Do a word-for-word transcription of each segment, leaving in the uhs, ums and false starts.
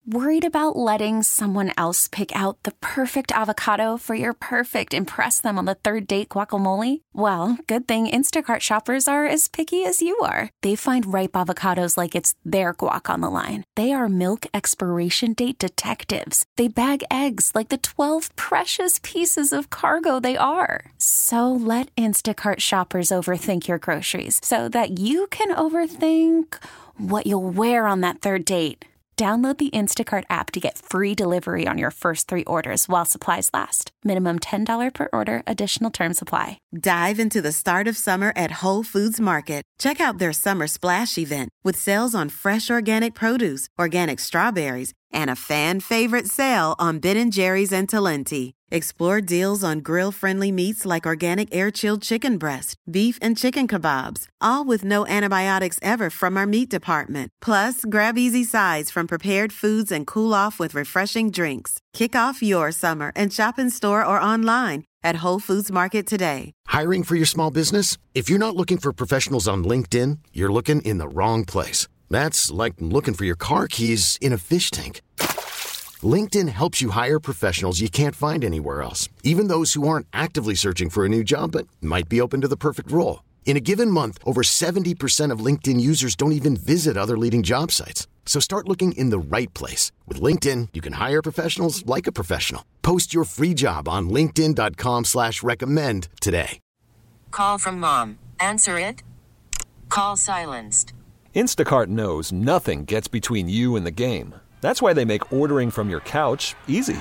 Worried about letting someone else pick out the perfect avocado for your perfect impress them on the third date guacamole? Well, good thing Instacart shoppers are as picky as you are. They find ripe avocados like it's their guac on the line. They are milk expiration date detectives. They bag eggs like the twelve precious pieces of cargo they are. So let Instacart shoppers overthink your groceries so that you can overthink what you'll wear on that third date. Download the Instacart app to get free delivery on your first three orders while supplies last. Minimum ten dollars per order. Additional terms apply. Dive into the start of summer at Whole Foods Market. Check out their Summer Splash event with sales on fresh organic produce, organic strawberries, and a fan-favorite sale on Ben and Jerry's and Talenti. Explore deals on grill-friendly meats like organic air-chilled chicken breast, beef and chicken kebabs, all with no antibiotics ever from our meat department. Plus, grab easy sides from prepared foods and cool off with refreshing drinks. Kick off your summer and shop in store or online at Whole Foods Market today. Hiring for your small business? If you're not looking for professionals on LinkedIn, you're looking in the wrong place. That's like looking for your car keys in a fish tank. LinkedIn helps you hire professionals you can't find anywhere else, even those who aren't actively searching for a new job but might be open to the perfect role. In a given month, over seventy percent of LinkedIn users don't even visit other leading job sites. So start looking in the right place. With LinkedIn, you can hire professionals like a professional. Post your free job on linkedin.com slash recommend today. Call from mom. Answer it. Call silenced. Instacart knows nothing gets between you and the game. That's why they make ordering from your couch easy.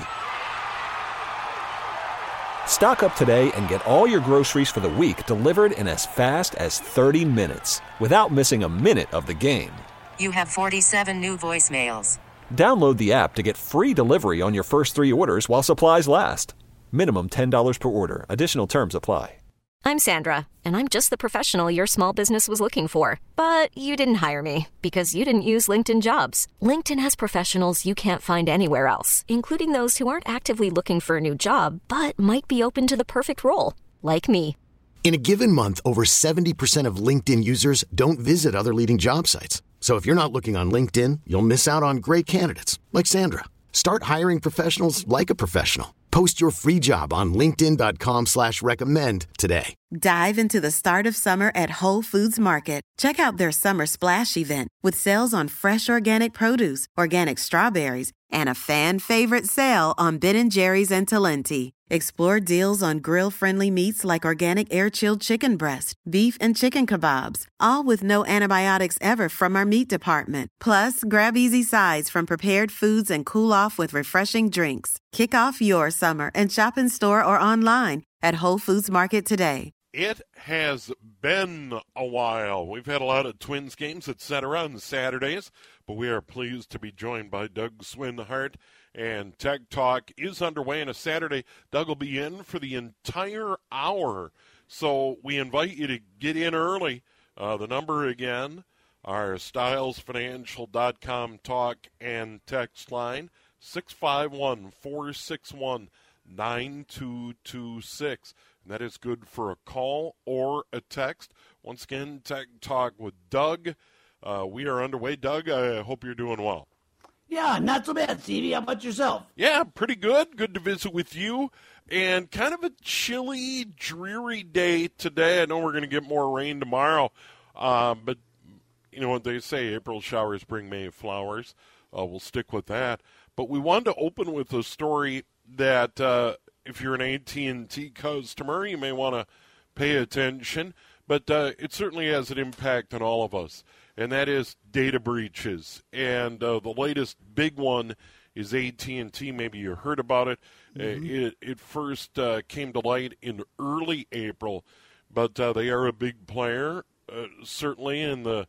Stock up today and get all your groceries for the week delivered in as fast as thirty minutes without missing a minute of the game. You have forty-seven new voicemails. Download the app to get free delivery on your first three orders while supplies last. Minimum ten dollars per order. Additional terms apply. I'm Sandra, and I'm just the professional your small business was looking for. But you didn't hire me because you didn't use LinkedIn Jobs. LinkedIn has professionals you can't find anywhere else, including those who aren't actively looking for a new job, but might be open to the perfect role, like me. In a given month, over seventy percent of LinkedIn users don't visit other leading job sites. So if you're not looking on LinkedIn, you'll miss out on great candidates like Sandra. Start hiring professionals like a professional. Post your free job on linkedin.com slash recommend today. Dive into the start of summer at Whole Foods Market. Check out their Summer Splash event with sales on fresh organic produce, organic strawberries, and a fan-favorite sale on Ben and Jerry's and Talenti. Explore deals on grill-friendly meats like organic air-chilled chicken breast, beef and chicken kebabs, all with no antibiotics ever from our meat department. Plus, grab easy sides from prepared foods and cool off with refreshing drinks. Kick off your summer and shop in store or online at Whole Foods Market today. It has been a while. We've had a lot of Twins games, et cetera, on Saturdays, but we are pleased to be joined by Doug Swinhart. And Tech Talk is underway on a Saturday. Doug will be in for the entire hour. So we invite you to get in early. Uh, the number again, our styles financial dot com talk and text line, six five one, four six one, nine two two six. And that is good for a call or a text. Once again, Tech Talk with Doug. Uh, we are underway. Doug, I hope you're doing well. Yeah, not so bad, Stevie. How about yourself? Yeah, pretty good. Good to visit with you. And kind of a chilly, dreary day today. I know we're going to get more rain tomorrow. Uh, but you know what they say, April showers bring May flowers. Uh, we'll stick with that. But we wanted to open with a story that uh, if you're an A T and T customer, you may want to pay attention. But uh, it certainly has an impact on all of us. And that is data breaches. And uh, the latest big one is A T and T. Maybe you heard about it. Mm-hmm. Uh, it, it first uh, came to light in early April, but uh, they are a big player, uh, certainly in the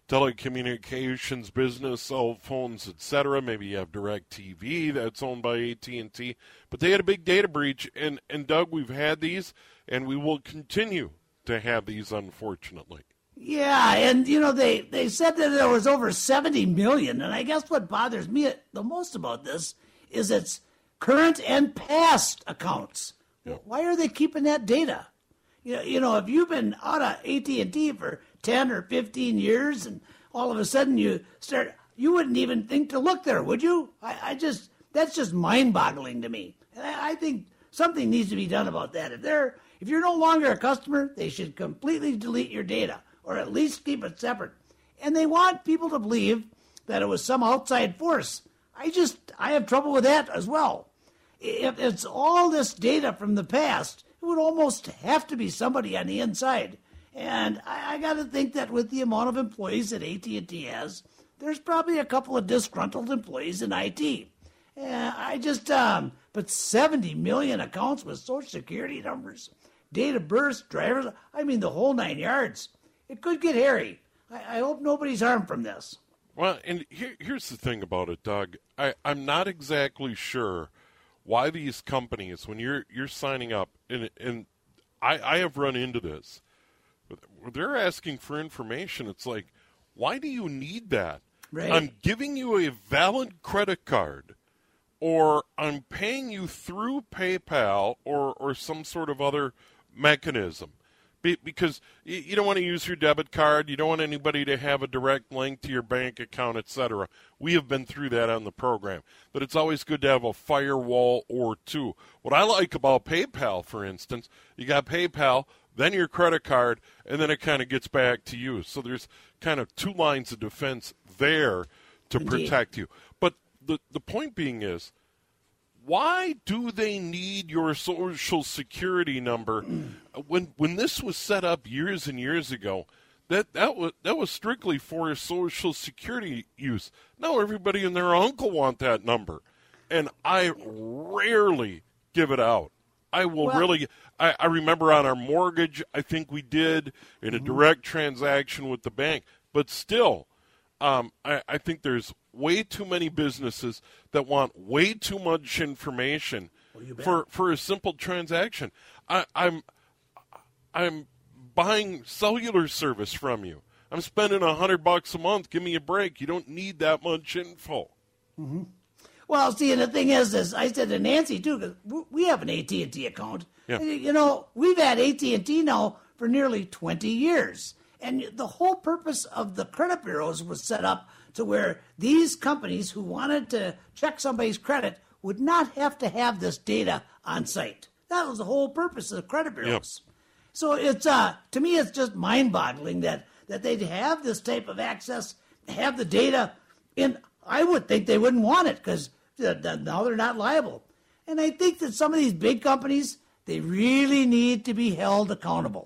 telecommunications business, cell phones, et cetera. Maybe you have DirecTV that's owned by A T and T. But they had a big data breach. And, and Doug, we've had these, and we will continue to have these, unfortunately. Yeah, and, you know, they, they said that there was over seventy million, and I guess what bothers me the most about this is it's current and past accounts. Yeah. Why are they keeping that data? You know, you know, if you've been out of A T and T for ten or fifteen years and all of a sudden you start, you wouldn't even think to look there, would you? I, I just, that's just mind-boggling to me. And I, I think something needs to be done about that. If they're, if you're no longer a customer, they should completely delete your data, or at least keep it separate. And they want people to believe that it was some outside force. I just, I have trouble with that as well. If it's all this data from the past, it would almost have to be somebody on the inside. And I, I got to think that with the amount of employees that A T and T has, there's probably a couple of disgruntled employees in I T. Uh, I just, um, but seventy million accounts with Social Security numbers, date of birth, drivers, I mean the whole nine yards. It could get hairy. I, I hope nobody's harmed from this. Well, and here, here's the thing about it, Doug. I, I'm not exactly sure why these companies, when you're you're signing up, and, and I, I have run into this, they're asking for information. It's like, why do you need that? Right. I'm giving you a valid credit card, or I'm paying you through PayPal or, or some sort of other mechanism. Be, because you, you don't want to use your debit card. You don't want anybody to have a direct link to your bank account, et cetera. We have been through that on the program. But it's always good to have a firewall or two. What I like about PayPal, for instance, you got PayPal, then your credit card, and then it kind of gets back to you. So there's kind of two lines of defense there to Indeed. protect you. But the, the point being is, why do they need your Social Security number? When when this was set up years and years ago, that, that was that was strictly for Social Security use. Now everybody and their uncle want that number, and I rarely give it out. I will well, really. I, I remember on our mortgage, I think we did in a mm-hmm. direct transaction with the bank, but still, um, I, I think there's way too many businesses that want way too much information well, for, for a simple transaction. I, I'm I'm buying cellular service from you. I'm spending a hundred bucks a month. Give me a break. You don't need that much info. Mm-hmm. Well, see, and the thing is, is I said to Nancy too, because we have an A T and T account. Yeah. And, you know, we've had A T and T now for nearly twenty years, and the whole purpose of the credit bureaus was set up to where these companies who wanted to check somebody's credit would not have to have this data on site. That was the whole purpose of the credit bureaus. Yep. So it's uh, to me, it's just mind-boggling that that they'd have this type of access, have the data. In I would think they wouldn't want it because now they're not liable. And I think that some of these big companies, they really need to be held accountable.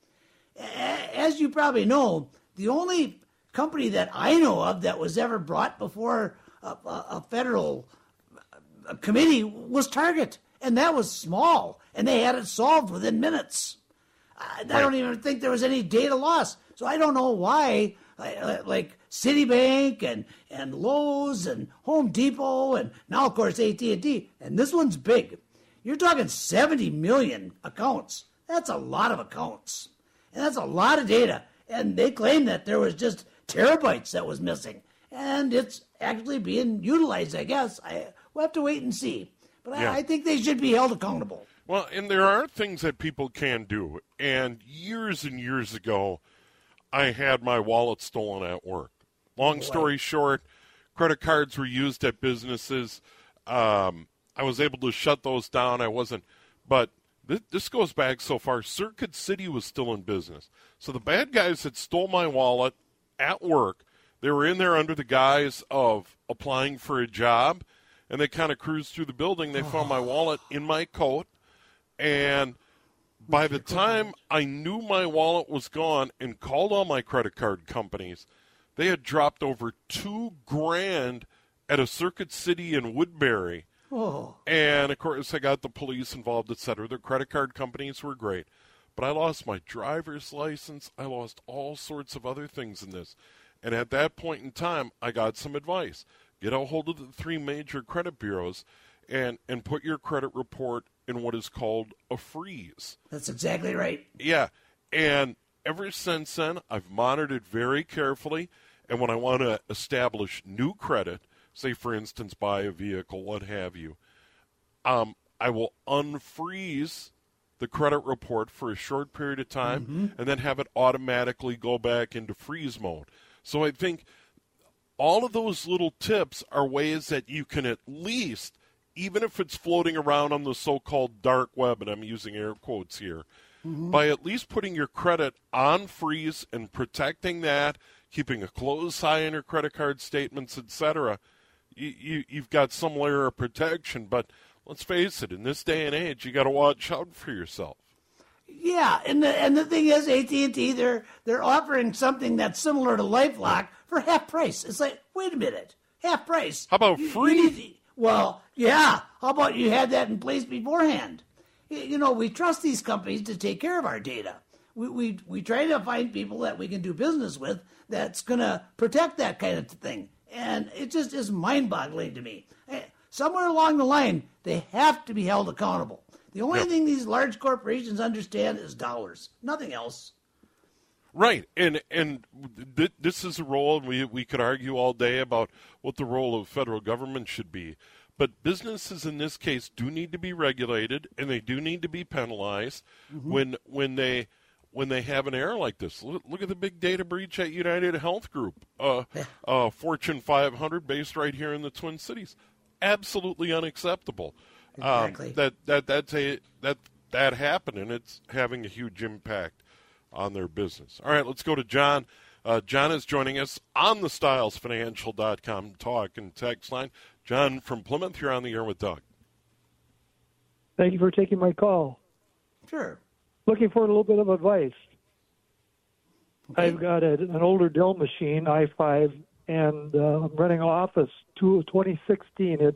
As you probably know, the only company that I know of that was ever brought before a, a, a federal committee was Target, and that was small, and they had it solved within minutes. I, I don't even think there was any data loss, so I don't know why, like Citibank and, and Lowe's and Home Depot, and now, of course, A T and T, and this one's big. You're talking seventy million accounts. That's a lot of accounts, and that's a lot of data, and they claim that there was just terabytes that was missing, and it's actually being utilized, I guess. I We'll have to wait and see. But yeah. I, I think they should be held accountable. Well, and there are things that people can do. And years and years ago, I had my wallet stolen at work. Long story short, credit cards were used at businesses. Um, I was able to shut those down. I wasn't. But th- this goes back so far. Circuit City was still in business. So the bad guys had stole my wallet at work. They were in there under the guise of applying for a job. And they kind of cruised through the building. They oh. found my wallet in my coat. And by the time I knew my wallet was gone and called all my credit card companies, they had dropped over two grand at a Circuit City in Woodbury. Oh. And, of course, I got the police involved, et cetera. Their credit card companies were great. But I lost my driver's license. I lost all sorts of other things in this. And at that point in time, I got some advice. Get a hold of the three major credit bureaus and, and put your credit report in what is called a freeze. That's exactly right. Yeah. And ever since then, I've monitored very carefully. And when I want to establish new credit, say, for instance, buy a vehicle, what have you, um, I will unfreeze the credit report for a short period of time mm-hmm. and then have it automatically go back into freeze mode. So I think all of those little tips are ways that you can at least, even if it's floating around on the so-called dark web, and I'm using air quotes here, mm-hmm. by at least putting your credit on freeze and protecting that, keeping a close eye on your credit card statements, et cetera, you, you, you've got some layer of protection. But let's face it, in this day and age, you got to watch out for yourself. Yeah, and the and the thing is, A T and T, they're they're offering something that's similar to LifeLock for half price. It's like, wait a minute, half price. How about you, free? You need, well, yeah. How about you had that in place beforehand? You know, we trust these companies to take care of our data. We we we try to find people that we can do business with that's going to protect that kind of thing. And it just is mind-boggling to me. Somewhere along the line, they have to be held accountable. The only yep. thing these large corporations understand is dollars, nothing else. Right, and and th- this is a role, and we we could argue all day about what the role of federal government should be. But businesses in this case do need to be regulated, and they do need to be penalized mm-hmm. when when they when they have an error like this. Look, look at the big data breach at United Health Group, uh, uh, Fortune five hundred, based right here in the Twin Cities. Absolutely unacceptable. Exactly. Um, that that that's a that that happened, and it's having a huge impact on their business. All right, let's go to John. Uh, John is joining us on the Stiles Financial dot com talk and text line. John from Plymouth, you're on the air with Doug. Thank you for taking my call. Sure. Looking for a little bit of advice. Okay. I've got a, an older Dell machine, i five, and uh, I'm running Office twenty sixteen. It's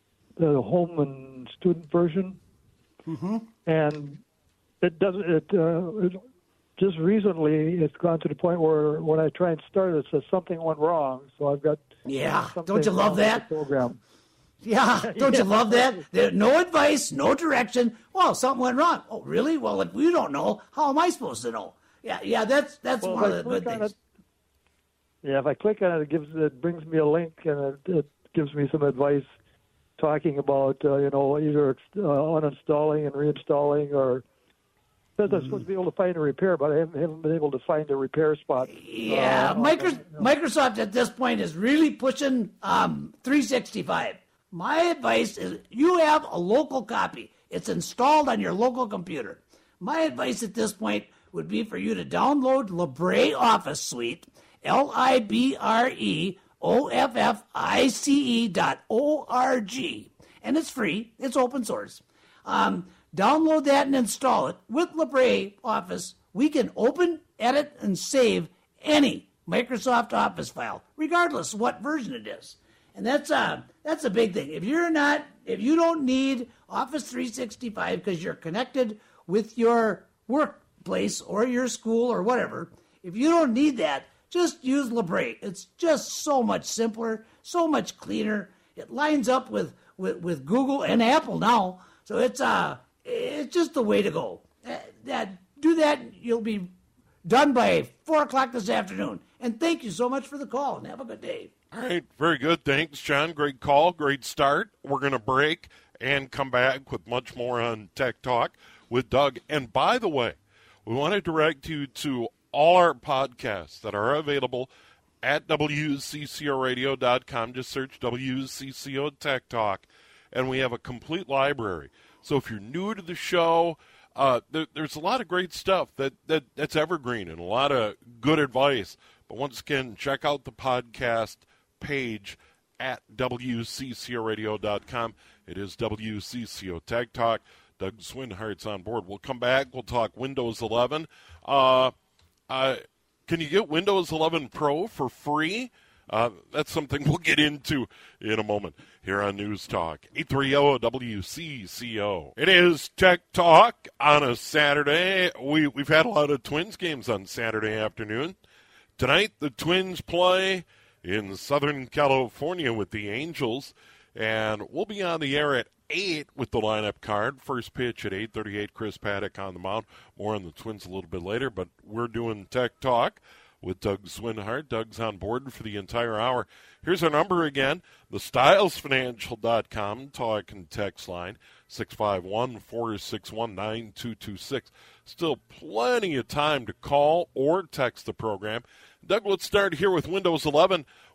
the home and student version, mm-hmm. and it doesn't. It, uh, it just recently it's gone to the point where when I try and start it, it says something went wrong. So I've got yeah. Don't you love that program? Yeah, don't yeah. you love that? There, no advice, no direction. Well, something went wrong. Oh, really? Well, if we don't know, how am I supposed to know? Yeah, yeah. That's that's well, one of the good things. It, yeah, if I click on it, it gives it brings me a link and it, it gives me some advice. Talking about, uh, you know, either uh, uninstalling and reinstalling, or says I'm supposed to be able to find a repair, but I haven't, haven't been able to find a repair spot. Yeah, uh, Microsoft, you know. Microsoft at this point is really pushing um, three sixty-five. My advice is you have a local copy. It's installed on your local computer. My advice at this point would be for you to download Libre Office Suite, L I B R E O F F I C E dot O R G. And it's free. It's open source. Um, download that and install it. With Libre Office, we can open, edit, and save any Microsoft Office file, regardless of what version it is. And that's a, that's a big thing. If you're not, if you don't need Office three sixty-five because you're connected with your workplace or your school or whatever, if you don't need that, just use Libre. It's just so much simpler, so much cleaner. It lines up with, with, with Google and Apple now, so it's uh it's just the way to go. Uh, that do that, you'll be done by four o'clock this afternoon. And thank you so much for the call, and have a good day. All right, very good. Thanks, John. Great call, great start. We're going to break and come back with much more on Tech Talk with Doug. And by the way, we want to direct you to all our podcasts that are available at W C C O radio dot com. Just search W C C O Tech Talk, and we have a complete library. So if you're new to the show, uh, there, there's a lot of great stuff that, that that's evergreen and a lot of good advice. But once again, check out the podcast page at W C C O radio dot com. It is W C C O Tech Talk. Doug Swinhart's on board. We'll come back. We'll talk Windows eleven. Uh, uh, can you get Windows eleven Pro for free? Uh, that's something we'll get into in a moment here on News Talk. eight thirty W C C O. It is Tech Talk on a Saturday. We, we've had a lot of Twins games on Saturday afternoon. Tonight, the Twins play in Southern California with the Angels, and we'll be on the air at eight with the lineup card. First pitch at eight thirty-eight, Chris Paddock on the mound. More on the Twins a little bit later, but we're doing Tech Talk with Doug Swinhart. Doug's on board for the entire hour. Here's our number again, the Stiles Financial dot com talk and text line, six five one, four six one, nine two two six. Still plenty of time to call or text the program. Doug, let's start here with Windows eleven.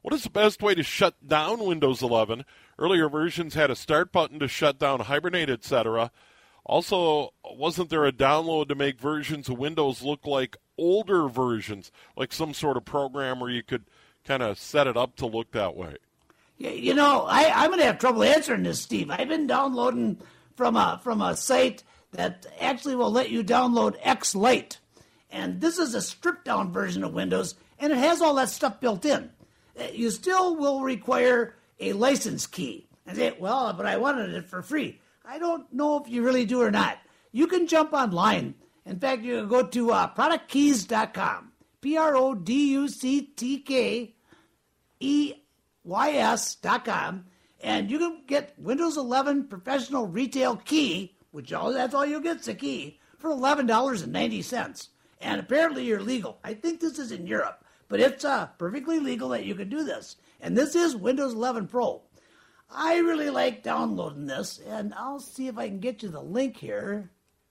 What is the best way to shut down Windows eleven? Earlier versions had a start button to shut down, hibernate, et cetera. Also, wasn't there a download to make versions of Windows look like older versions, like some sort of program where you could kind of set it up to look that way? You know, I, I'm going to have trouble answering this, Steve. I've been downloading from a from a site that actually will let you download X-Lite. And this is a stripped-down version of Windows, and it has all that stuff built in. You still will require a license key. I say, well, but I wanted it for free. I don't know if you really do or not. You can jump online. In fact, you can go to uh, product keys dot com, P R O D U C T K E Y S dot com, and you can get Windows eleven Professional Retail Key, which all, that's all you'll get, is a key, for eleven dollars and ninety cents. And apparently you're legal. I think this is in Europe, but it's uh, perfectly legal that you can do this. And this is Windows eleven Pro. I really like downloading this, and I'll see if I can get you the link here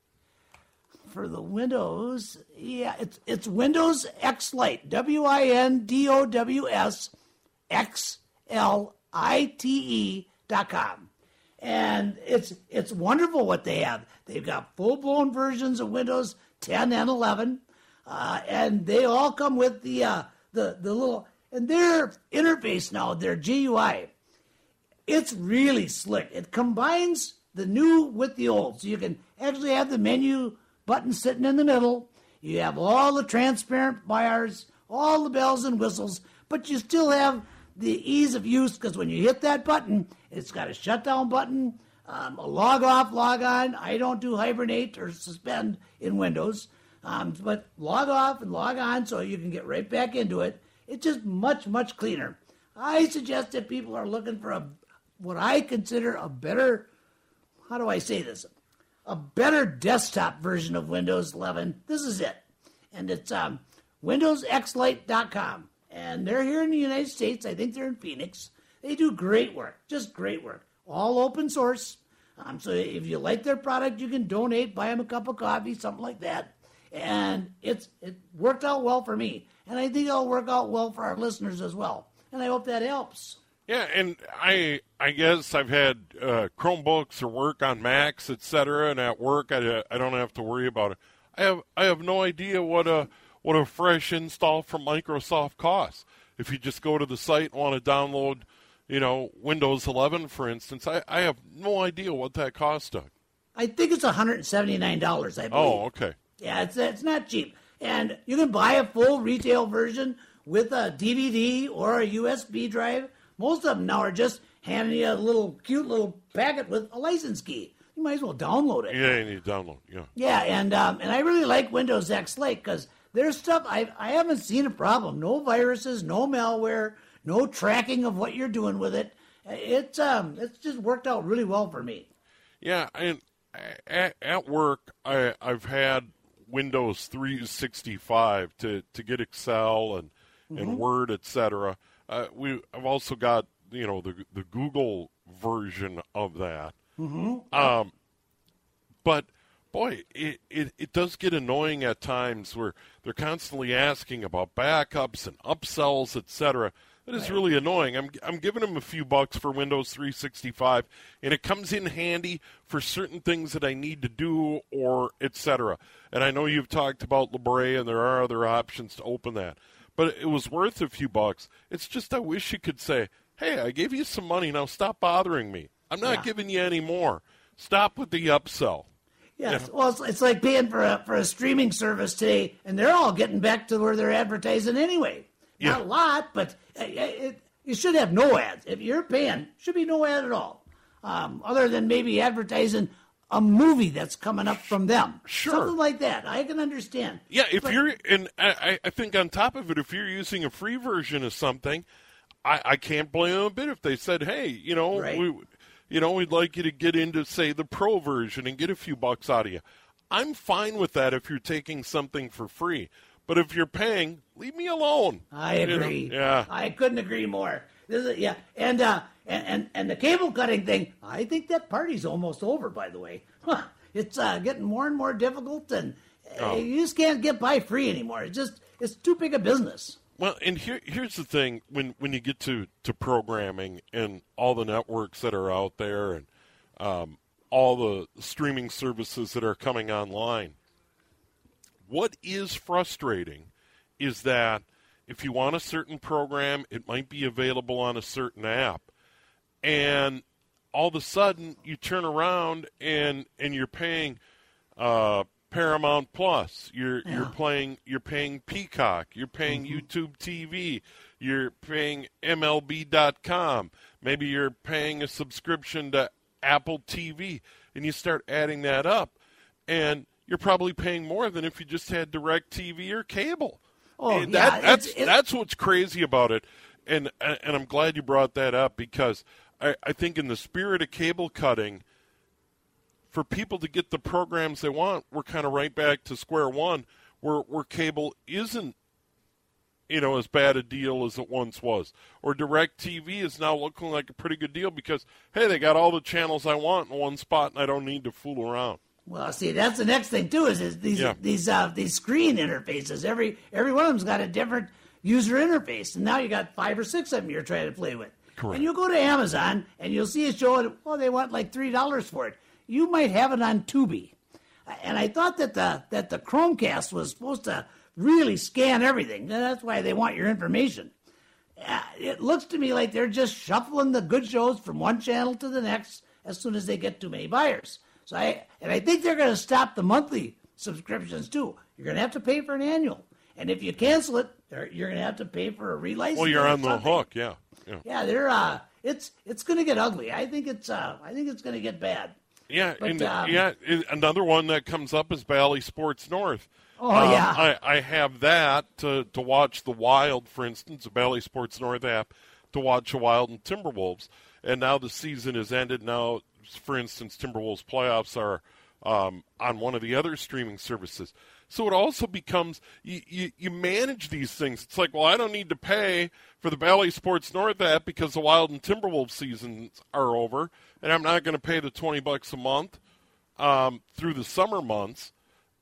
for the Windows. Yeah, it's it's Windows X-Lite, W I N D O W S X L I T E dot com. And it's it's wonderful what they have. They've got full-blown versions of Windows ten and eleven, uh, and they all come with the uh, the the little, and their interface now, their G U I. It's really slick. It combines the new with the old. So you can actually have the menu button sitting in the middle. You have all the transparent bars, all the bells and whistles, but you still have the ease of use, because when you hit that button, it's got a shutdown button, um, a log off, log on. I don't do hibernate or suspend in Windows, um, but log off and log on so you can get right back into it. It's just much, much cleaner. I suggest that people are looking for a what I consider a better, how do I say this, a better desktop version of Windows eleven. This is it. And it's um, Windows X Lite dot com. And they're here in the United States. I think they're in Phoenix. They do great work, just great work. All open source. Um, so if you like their product, you can donate, buy them a cup of coffee, something like that. And it's it worked out well for me. And I think it'll work out well for our listeners as well. And I hope that helps. Yeah, and I I guess I've had uh, Chromebooks or work on Macs, et cetera, and at work I, I don't have to worry about it. I have I have no idea what a what a fresh install from Microsoft costs. If you just go to the site and want to download, you know, Windows eleven, for instance, I, I have no idea what that costs, Doug. I think it's one hundred seventy-nine dollars, I believe. Oh, okay. Yeah, it's it's not cheap. And you can buy a full retail version with a D V D or a U S B drive. Most of them now are just handing you a little cute little packet with a license key. You might as well download it. Yeah, you need to download. Yeah. Yeah, and um, and I really like Windows X-Lite because there's stuff I I haven't seen a problem. No viruses, no malware, no tracking of what you're doing with it. It's um it's just worked out really well for me. Yeah, and at, at work I I've had Windows three sixty-five to, to get Excel and mm-hmm. and Word, et cetera. Uh, we I've also got, you know, the the Google version of that. Mm-hmm. Um, but boy, it, it it does get annoying at times where they're constantly asking about backups and upsells, et cetera. That is right. Really annoying. I'm I'm giving them a few bucks for Windows three sixty-five, and it comes in handy for certain things that I need to do, or et cetera. And I know you've talked about Libre, and there are other options to open that. But it was worth a few bucks. It's just I wish you could say, hey, I gave you some money, now stop bothering me. I'm not yeah. giving you any more. Stop with the upsell. Yes, yeah. Well, it's, it's like paying for a for a streaming service today, and they're all getting back to where they're advertising anyway. Yeah. Not a lot, but it, it, you should have no ads. If you're paying, should be no ad at all, um, other than maybe advertising a movie that's coming up from them. Sure. Something like that. I can understand. Yeah, if but, you're, and I, I think on top of it, if you're using a free version of something, I, I can't blame them a bit if they said, hey, you know, right. we, you know, we'd like you to get into, say, the pro version and get a few bucks out of you. I'm fine with that if you're taking something for free. But if you're paying, leave me alone. I agree. You know? Yeah. I couldn't agree more. This is, yeah, and, uh, and and and the cable cutting thing, I think that party's almost over, by the way. Huh. It's uh, getting more and more difficult, and uh, oh. you just can't get by free anymore. It's just, it's too big a business. Well, and here here's the thing: when when you get to, to programming and all the networks that are out there and um, all the streaming services that are coming online, what is frustrating is that if you want a certain program, it might be available on a certain app, and all of a sudden you turn around and and you're paying uh, Paramount Plus, you're yeah. you're playing you're paying Peacock, you're paying mm-hmm. YouTube T V, you're paying M L B dot com, maybe you're paying a subscription to Apple T V, and you start adding that up, and you're probably paying more than if you just had DirecTV or cable. Oh, and yeah, that, that's it's, it's, that's what's crazy about it, and and I'm glad you brought that up because I, I think in the spirit of cable cutting, for people to get the programs they want, we're kind of right back to square one, where where cable isn't, you know, as bad a deal as it once was, or DirecTV is now looking like a pretty good deal because hey, they got all the channels I want in one spot, and I don't need to fool around. Well, see, that's the next thing too. Is, is these yeah. these uh, these screen interfaces? Every every one of them's got a different user interface, and now you got five or six of them you're trying to play with. Correct. And you go to Amazon and you'll see a show, and well, they want like three dollars for it. You might have it on Tubi, and I thought that the that the Chromecast was supposed to really scan everything. That's why they want your information. Uh, it looks to me like they're just shuffling the good shows from one channel to the next as soon as they get too many buyers. So I and I think they're going to stop the monthly subscriptions too. You're going to have to pay for an annual, and if you cancel it, you're going to have to pay for a relicense. Well, you're on the hook, yeah, yeah. Yeah, they're uh, it's it's going to get ugly. I think it's uh, I think it's going to get bad. Yeah, but, and, um, yeah. Another one that comes up is Bally Sports North. Oh um, yeah, I, I have that to to watch the Wild, for instance, the Bally Sports North app to watch the Wild and Timberwolves. And now the season is ended. Now, for instance, Timberwolves playoffs are um, on one of the other streaming services. So it also becomes you, you, you manage these things. It's like, well, I don't need to pay for the Bally Sports North app because the Wild and Timberwolves seasons are over, and I'm not going to pay the twenty bucks a month um, through the summer months.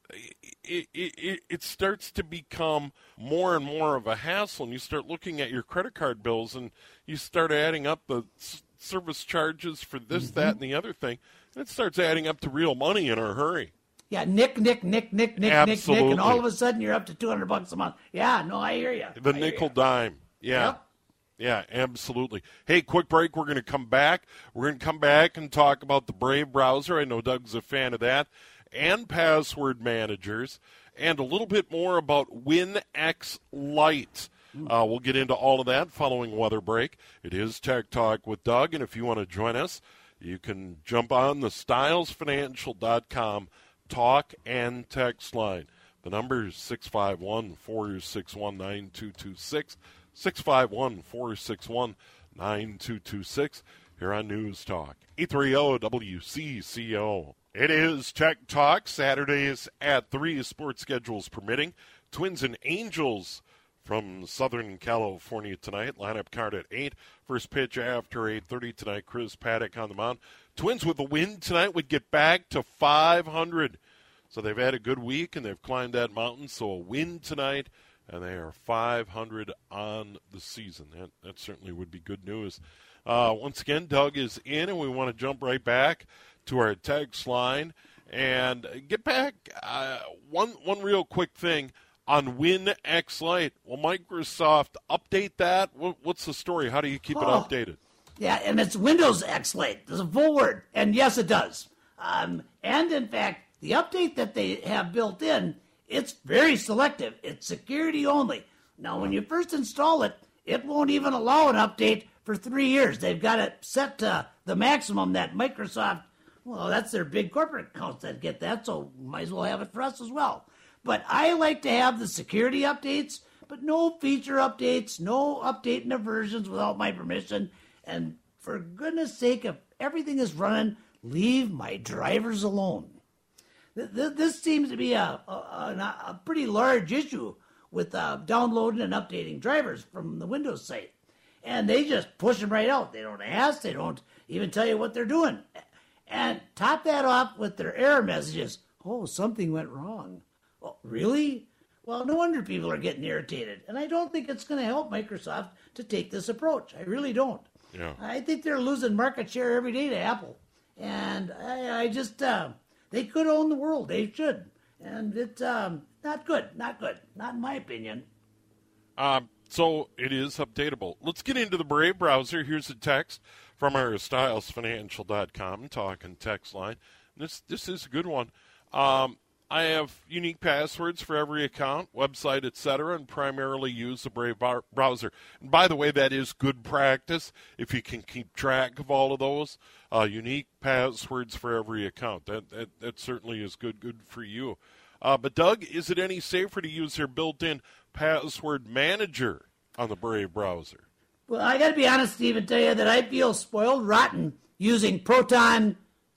It, it, it, it starts to become more and more of a hassle, and you start looking at your credit card bills, and you start adding up the s- service charges for this, mm-hmm. that, and the other thing, and it starts adding up to real money in a hurry. Yeah, nick, nick, nick, nick, nick, Absolutely. nick, nick, and all of a sudden you're up to two hundred bucks a month. Yeah, no, I hear you. The I nickel dime. Yeah. Yep. Yeah, absolutely. Hey, quick break. We're going to come back. We're going to come back and talk about the Brave browser. I know Doug's a fan of that. And password managers, and a little bit more about WinX Lite. Uh, we'll get into all of that following weather break. It is Tech Talk with Doug, and if you want to join us, you can jump on the styles financial dot com talk and text line. The number is six five one, four six one, nine two two six, six five one, four six one, nine two two six, here on News Talk, eight thirty W C C O. It is Tech Talk, Saturdays at three, sports schedules permitting. Twins and Angels from Southern California tonight. Lineup card at eight. First pitch after eight thirty tonight. Chris Paddock on the mound. Twins with a win tonight would get back to five hundred. So they've had a good week, and they've climbed that mountain. So a win tonight, and they are five hundred on the season. That, that certainly would be good news. Uh, once again, Doug is in, and we want to jump right back to our text line and get back uh, one one real quick thing on WinX Lite. Will Microsoft update that? What, what's the story? How do you keep oh, it updated? Yeah, and it's Windows X Lite. There's a full word, and yes, it does. Um, and in fact, the update that they have built in, it's very selective. It's security only. Now, when you first install it, it won't even allow an update for three years. They've got it set to the maximum that Microsoft. Well, that's their big corporate accounts that get that, so might as well have it for us as well. But I like to have the security updates, but no feature updates, no updating the versions without my permission. And for goodness sake, if everything is running, leave my drivers alone. This seems to be a, a, a pretty large issue with uh, downloading and updating drivers from the Windows site. And they just push them right out. They don't ask, they don't even tell you what they're doing. And top that off with their error messages. Oh, something went wrong. Well, really? Well, Well, no wonder people are getting irritated. And I don't think it's going to help Microsoft to take this approach. I really don't. Yeah. I think they're losing market share every day to Apple. And I, I just, uh, they could own the world. They should. And it's um, not good. Not good. Not in my opinion. Um, so it is updatable. Let's get into the Brave browser. Here's a text from our styles financial dot com talking text line. This this is a good one. Um, I have unique passwords for every account, website, et cetera, and primarily use the Brave bar- browser. And by the way, that is good practice if you can keep track of all of those. Uh, unique passwords for every account. That, that that certainly is good, good for you. Uh, but, Doug, is it any safer to use their built-in password manager on the Brave browser? Well, I got to be honest, Steve, and tell you that I feel spoiled rotten using Proton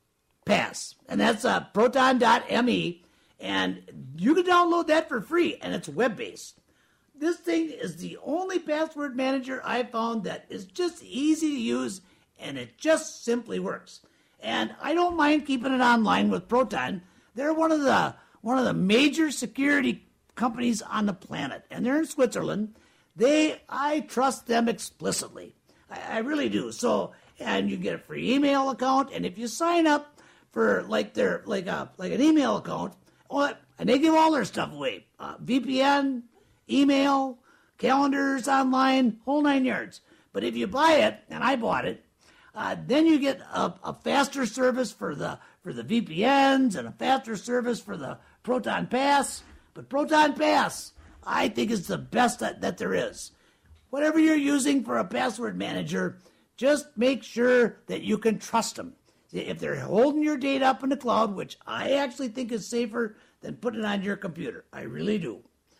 Pass. And that's uh, proton dot m e. And you can download that for free, and it's web-based. This thing is the only password manager I've found that is just easy to use, and it just simply works. And I don't mind keeping it online with Proton. They're one of the one of the major security companies on the planet, and they're in Switzerland. They, I trust them explicitly. I, I really do. So, and you get a free email account, and if you sign up for like their like a like an email account, oh, and they give all their stuff away: uh, V P N, email, calendars, online, whole nine yards. But if you buy it, and I bought it, uh, then you get a, a faster service for the for the V P Ns and a faster service for the Proton Pass. But Proton Pass, I think, is the best that, that there is. Whatever you're using for a password manager, just make sure that you can trust them. If they're holding your data up in the cloud, which I actually think is safer than putting it on your computer, I really do.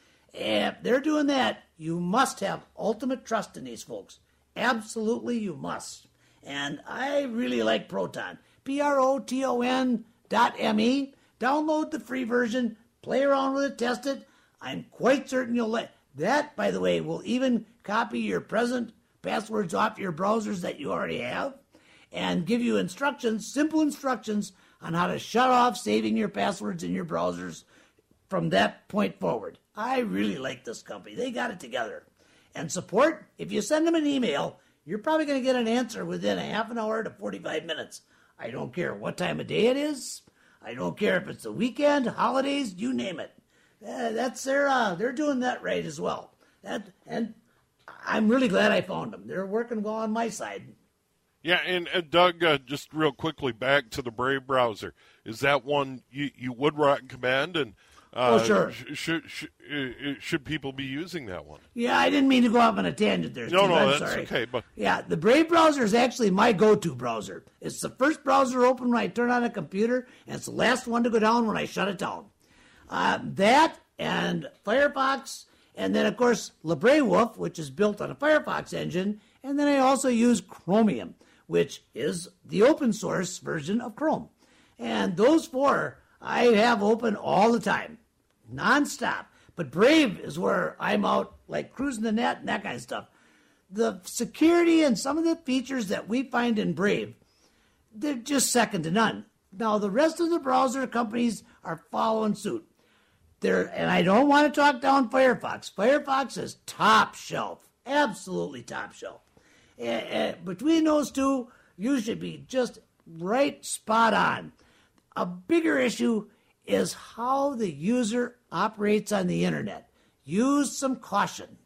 If they're doing that, you must have ultimate trust in these folks. Absolutely, you must. And I really like Proton. P R O T O N dot M E. Download the free version. Play around with it. Test it. I'm quite certain you'll like that. By the way, will even copy your present passwords off your browsers that you already have and give you instructions, simple instructions on how to shut off saving your passwords in your browsers from that point forward. I really like this company. They got it together. And support, if you send them an email, you're probably going to get an answer within a half an hour to forty-five minutes. I don't care what time of day it is. I don't care if it's the weekend, holidays, you name it. Uh, that's their, uh, they're doing that right as well. That, and I'm really glad I found them. They're working well on my side. Yeah, and uh, Doug, uh, just real quickly, back to the Brave browser. Is that one you, you would recommend? And uh, oh, sure. Sh- should, sh- uh, should people be using that one? Yeah, I didn't mean to go off on a tangent there, Steve. No, no, I'm that's sorry. okay. But yeah, the Brave browser is actually my go-to browser. It's the first browser open when I turn on a computer, and it's the last one to go down when I shut it down. Uh, that and Firefox, and then, of course, LibreWolf, which is built on a Firefox engine, and then I also use Chromium, which is the open source version of Chrome. And those four I have open all the time, nonstop. But Brave is where I'm out, like cruising the net and that kind of stuff. The security and some of the features that we find in Brave, they're just second to none. Now, the rest of the browser companies are following suit. They're, and I don't want to talk down Firefox. Firefox is top shelf, absolutely top shelf. Uh, uh, between those two, you should be just right spot on. A bigger issue is how the user operates on the internet. Use some caution.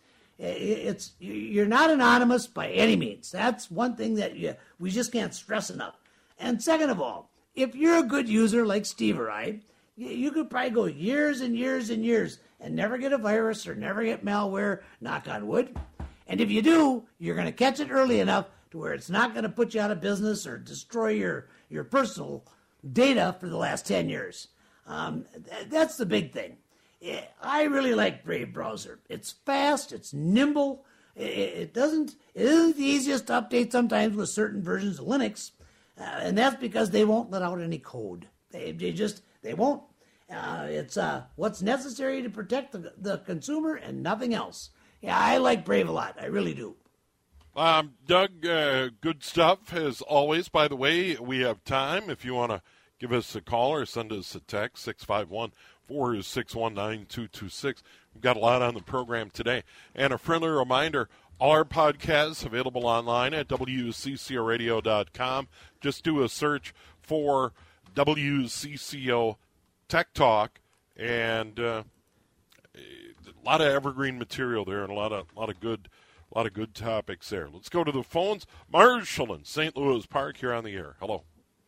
It's you're not anonymous by any means. That's one thing that you, we just can't stress enough. And second of all, if you're a good user like Steve or I, you could probably go years and years and years and never get a virus or never get malware, knock on wood. And if you do, you're going to catch it early enough to where it's not going to put you out of business or destroy your, your personal data for the last ten years. Um, th- that's the big thing. I really like Brave browser. It's fast, it's nimble. It, it doesn't, it isn't the easiest to update sometimes with certain versions of Linux, uh, and that's because they won't let out any code. They, they just, they won't. Uh, it's uh, what's necessary to protect the, the consumer and nothing else. Yeah, I like Brave a lot. I really do. Um, Doug, uh, good stuff as always. By the way, we have time if you want to give us a call or send us a text, six five one, four six one, nine two two six. We've got a lot on the program today. And a friendly reminder, all our podcasts available online at W C C O radio dot com. Just do a search for W C C O Tech Talk, and uh, a lot of evergreen material there, and a lot of a lot of good, a lot of good topics there. Let's go to the phones. Marshall in Saint Louis Park, here on the air. Hello.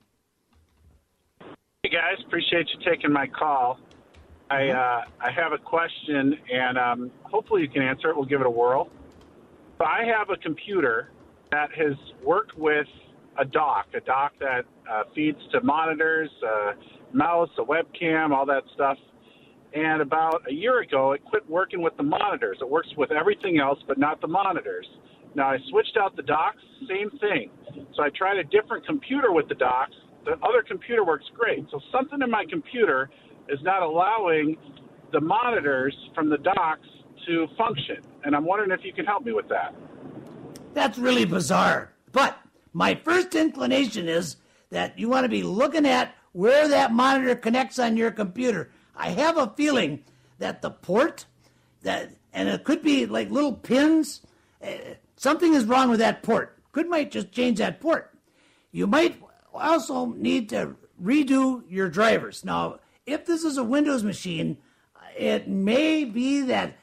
Hey guys, appreciate you taking my call. I uh, I have a question, and um, hopefully you can answer it. We'll give it a whirl. So I have a computer that has worked with a dock, a dock that uh, feeds to monitors, a mouse, a webcam, all that stuff. And about a year ago, it quit working with the monitors. It works with everything else, but not the monitors. Now, I switched out the docks, same thing. So I tried a different computer with the docks. The other computer works great. So something in my computer is not allowing the monitors from the docks to function. And I'm wondering if you can help me with that. That's really bizarre. But my first inclination is that you want to be looking at where that monitor connects on your computer. I have a feeling that the port, that, and it could be like little pins, uh, something is wrong with that port. Could might just change that port. You might also need to redo your drivers. Now, if this is a Windows machine, it may be that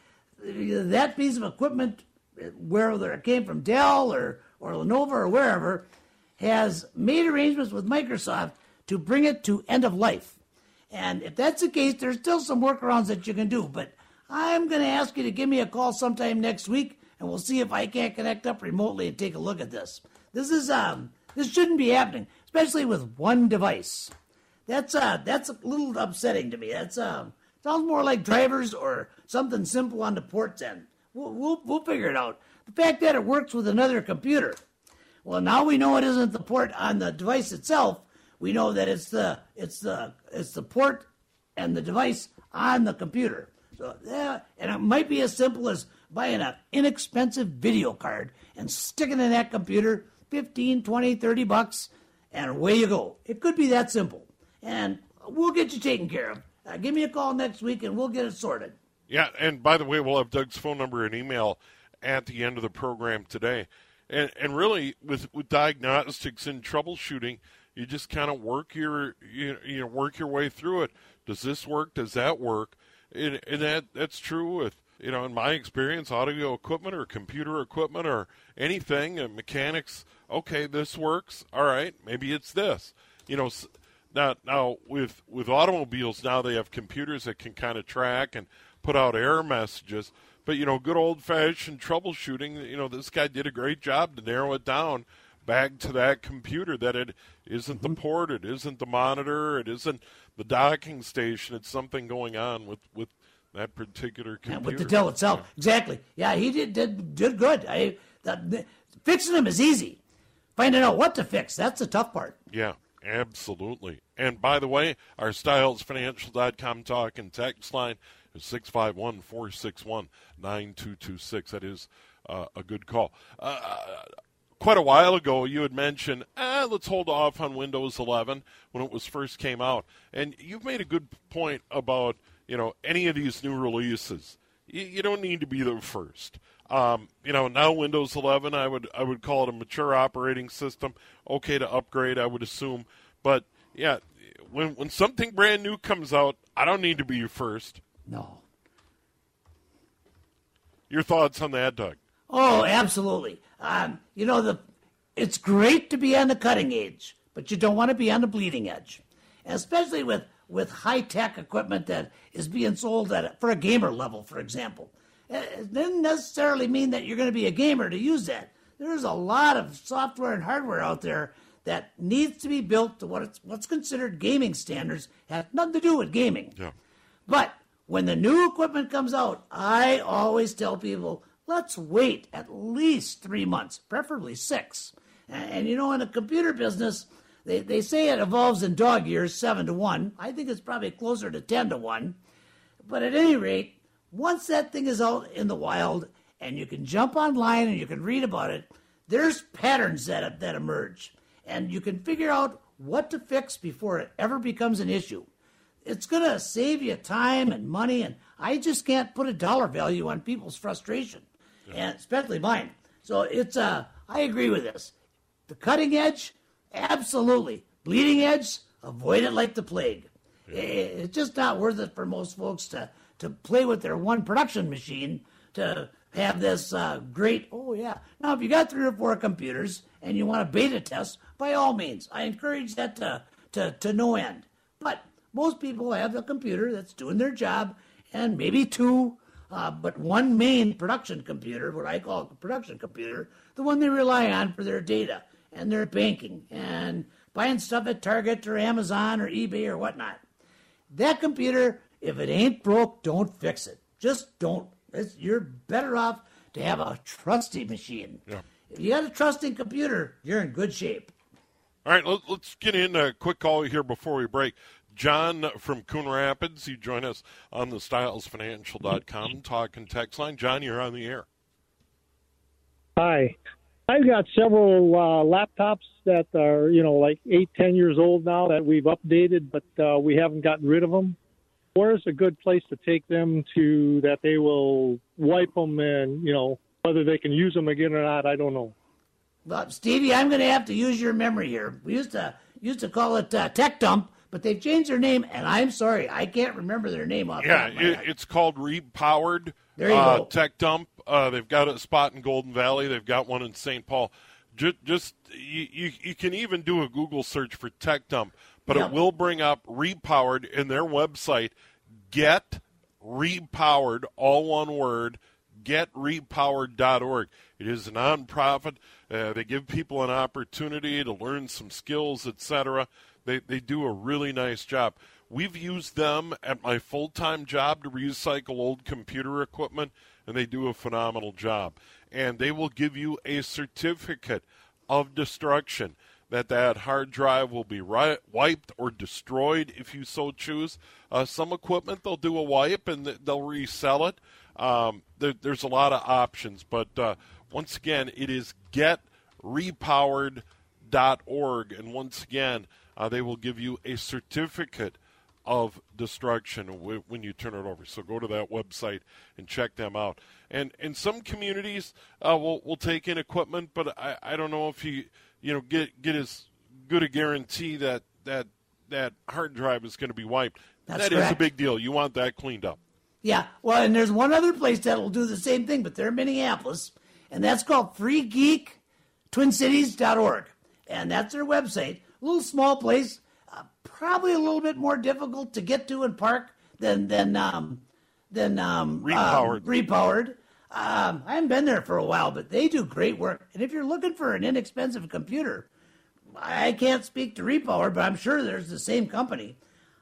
that piece of equipment, whether it came from Dell or, or Lenovo or wherever, has made arrangements with Microsoft to bring it to end of life. And if that's the case, there's still some workarounds that you can do. But I'm going to ask you to give me a call sometime next week, and we'll see if I can't connect up remotely and take a look at this. This is um, this shouldn't be happening, especially with one device. That's uh, that's a little upsetting to me. That's um, sounds more like drivers or something simple on the ports end. We'll, we'll we'll figure it out. The fact that it works with another computer. Well, now we know it isn't the port on the device itself. We know that it's the it's the it's the port and the device on the computer. So yeah, and it might be as simple as buying an inexpensive video card and sticking it in that computer, fifteen, twenty, thirty bucks, and away you go. It could be that simple. And we'll get you taken care of. Uh, give me a call next week and we'll get it sorted. Yeah, and by the way, we'll have Doug's phone number and email at the end of the program today. And and really, with, with diagnostics and troubleshooting, you just kind of work your you, you know work your way through it. Does this work? Does that work? And, and that that's true with, you know, in my experience, audio equipment or computer equipment or anything, and mechanics. Okay, this works. All right, maybe it's this. You know, now now with with automobiles now they have computers that can kind of track and put out error messages. But, you know, good old-fashioned troubleshooting, you know, this guy did a great job to narrow it down back to that computer, that it isn't the port, it isn't the monitor, it isn't the docking station. It's something going on with, with that particular computer. Yeah, with the Dell itself. Yeah. Exactly. Yeah, he did did, did good. I, the, fixing them is easy. Finding out what to fix, that's the tough part. Yeah, absolutely. And, by the way, our Styles Financial dot com talk and text line is six five one, four six one, nine two two six. That is uh, a good call. Uh, quite a while ago, you had mentioned, ah, let's hold off on Windows eleven when it was first came out. And you've made a good point about, you know, any of these new releases. You, you don't need to be the first. Um, you know, now Windows eleven, I would I would call it a mature operating system. Okay to upgrade, I would assume. But, yeah, when when something brand new comes out, I don't need to be first. No. Your thoughts on that, Doug? Oh, absolutely. Um, you know, the it's great to be on the cutting edge, but you don't want to be on the bleeding edge, and especially with, with high-tech equipment that is being sold at for a gamer level, for example. It doesn't necessarily mean that you're going to be a gamer to use that. There's a lot of software and hardware out there that needs to be built to what it's, what's considered gaming standards. Has nothing to do with gaming. Yeah. But when the new equipment comes out, I always tell people, let's wait at least three months, preferably six. And, and you know, in the computer business, they, they say it evolves in dog years, seven to one. I think it's probably closer to ten to one. But at any rate, once that thing is out in the wild and you can jump online and you can read about it, there's patterns that that emerge. and you can figure out what to fix before it ever becomes an issue. It's going to save you time and money, and I just can't put a dollar value on people's frustration, yeah. and especially mine. So it's uh, I agree with this. The cutting edge, absolutely. Bleeding edge, avoid it like the plague. Yeah. It's just not worth it for most folks to, to play with their one production machine to have this uh, great, oh yeah. Now, if you got three or four computers and you want a beta test, by all means, I encourage that to, to, to no end. But most people have a computer that's doing their job, and maybe two, uh, but one main production computer, what I call a production computer, the one they rely on for their data and their banking and buying stuff at Target or Amazon or eBay or whatnot. That computer, if it ain't broke, don't fix it. Just don't. It's, you're better off to have a trusty machine. Yeah. If you got a trusting computer, you're in good shape. All right, let, let's get in a quick call here before we break. John from Coon Rapids, you join us on the Styles Financial dot com talk and text line. John, you're on the air. Hi. I've got several uh, laptops that are, you know, like eight, ten years old now that we've updated, but uh, we haven't gotten rid of them. Where's a good place to take them to that they will wipe them and, you know, whether they can use them again or not, I don't know. Well, Stevie, I'm going to have to use your memory here. We used to used to call it uh, Tech Dump, but they've changed their name, and I'm sorry, I can't remember their name off. Yeah, it, it's called Repowered. There you uh, go. Tech Dump. Uh, they've got a spot in Golden Valley. They've got one in Saint Paul. Just, just you, you, you can even do a Google search for Tech Dump, but yep. it will bring up Repowered in their website. Get Repowered, all one word. get repowered dot org. It is a nonprofit. Uh, they give people an opportunity to learn some skills, et cetera. They they do a really nice job. We've used them at my full-time job to recycle old computer equipment, and they do a phenomenal job. And they will give you a certificate of destruction, that that hard drive will be ri- wiped or destroyed if you so choose. Uh, some equipment, they'll do a wipe and they'll resell it. Um, there, there's a lot of options. But uh, once again, it is get repowered dot org. And once again, uh, they will give you a certificate of destruction w- when you turn it over. So go to that website and check them out. And in some communities, uh, will will take in equipment, but I, I don't know if you you know get get as good a guarantee that that that hard drive is going to be wiped. That's that correct. is a big deal. You want that cleaned up. Yeah, well, and there's one other place that will do the same thing, but they're in Minneapolis, and that's called free geek twin cities dot org, and that's their website. A little small place, uh, probably a little bit more difficult to get to and park than than um, than um, Repowered. Um, repowered. Um, I haven't been there for a while, but they do great work. And if you're looking for an inexpensive computer, I can't speak to Repowered, but I'm sure there's the same company.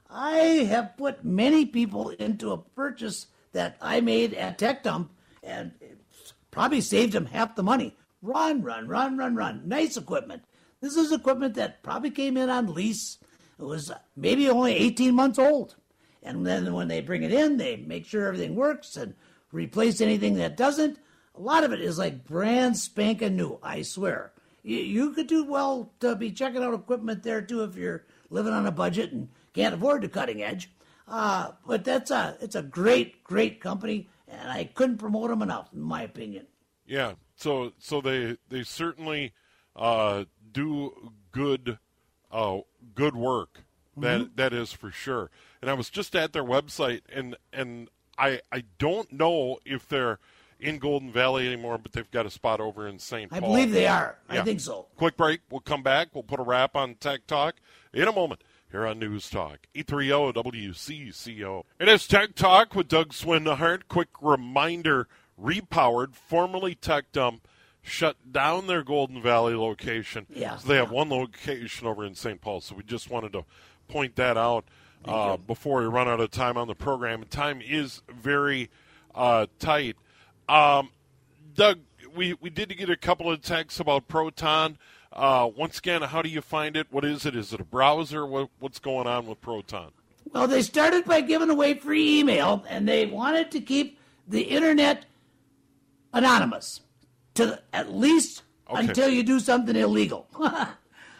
I have put many people into a purchase that I made at Tech Dump, and it's probably saved them half the money. Run, run, run, run, run. Nice equipment. This is equipment that probably came in on lease. It was maybe only eighteen months old. And then when they bring it in, they make sure everything works and replace anything that doesn't. A lot of it is like brand spanking new, I swear. You, you could do well to be checking out equipment there, too, if you're living on a budget and can't afford the cutting edge. Uh, but that's a, it's a great, great company, and I couldn't promote them enough, in my opinion. Yeah, so so they they certainly uh, do good uh, good work. That mm-hmm. that is for sure. And I was just at their website, and and I I don't know if they're in Golden Valley anymore, but they've got a spot over in Saint Paul. I believe they are. Yeah. I think so. Quick break. We'll come back. We'll put a wrap on Tech Talk in a moment here on News Talk eight thirty W C C O. It is Tech Talk with Doug Swinhart. Quick reminder: Repowered, formerly Tech Dump, shut down their Golden Valley location. Yeah. So they have one location over in Saint Paul. So we just wanted to point that out uh, before we run out of time on the program. And time is very uh, tight. Um, Doug, we, we did get a couple of texts about Proton. Uh, once again, how do you find it? What is it? Is it a browser? What, what's going on with Proton? Well, they started by giving away free email, and they wanted to keep the Internet anonymous, to at least okay. until you do something illegal.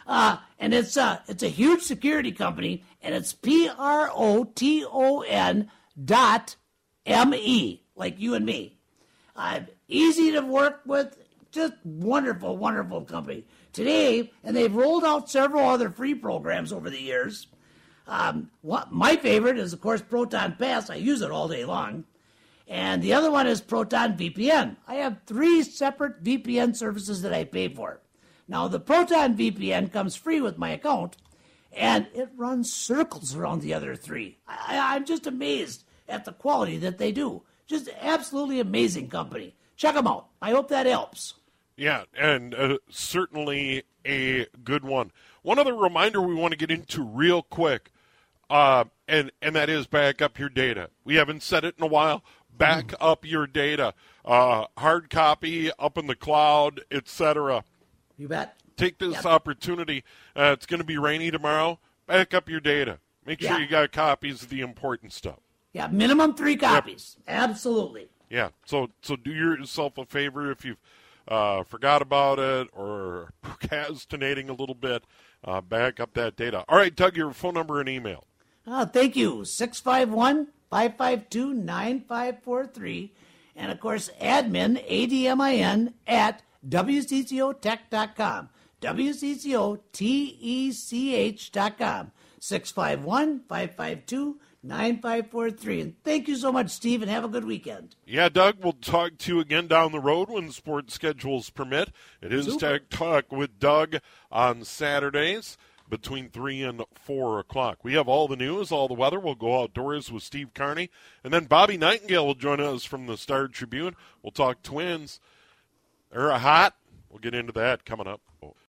Uh, and it's uh, it's a huge security company, and it's P R O T O N dot M E, like you and me. Uh, easy to work with, just wonderful, wonderful company. Today, and they've rolled out several other free programs over the years. Um, what, my favorite is, of course, Proton Pass. I use it all day long. And the other one is Proton V P N. I have three separate V P N services that I pay for. Now, the Proton V P N comes free with my account, and it runs circles around the other three. I, I'm just amazed at the quality that they do. Just absolutely amazing company. Check them out. I hope that helps. Yeah, and uh, certainly a good one. One other reminder we want to get into real quick, uh, and, and that is back up your data. We haven't said it in a while. Back mm. up your data. Uh, hard copy, up in the cloud, et cetera. You bet. Take this yep. opportunity. Uh, it's going to be rainy tomorrow. Back up your data. Make sure yeah. you got copies of the important stuff. Yeah, minimum three copies. Yep. Absolutely. Yeah, so so do yourself a favor if you've uh, forgot about it or procrastinating a little bit, uh, back up that data. All right, Doug, your phone number and email. Oh, thank you. six five one, five five two, nine five four three. And, of course, admin, A D M I N, at W C C O tech dot com. W C C O T E C H dot com. six five one, five five two, nine five four three. And thank you so much, Steve, and have a good weekend. Yeah, Doug, we'll talk to you again down the road when sports schedules permit. It is Super. Tech Talk with Doug on Saturdays between three and four o'clock. We have all the news, all the weather. We'll go outdoors with Steve Carney. And then Bobby Nightingale will join us from the Star Tribune. We'll talk Twins. They're hot. We'll get into that coming up.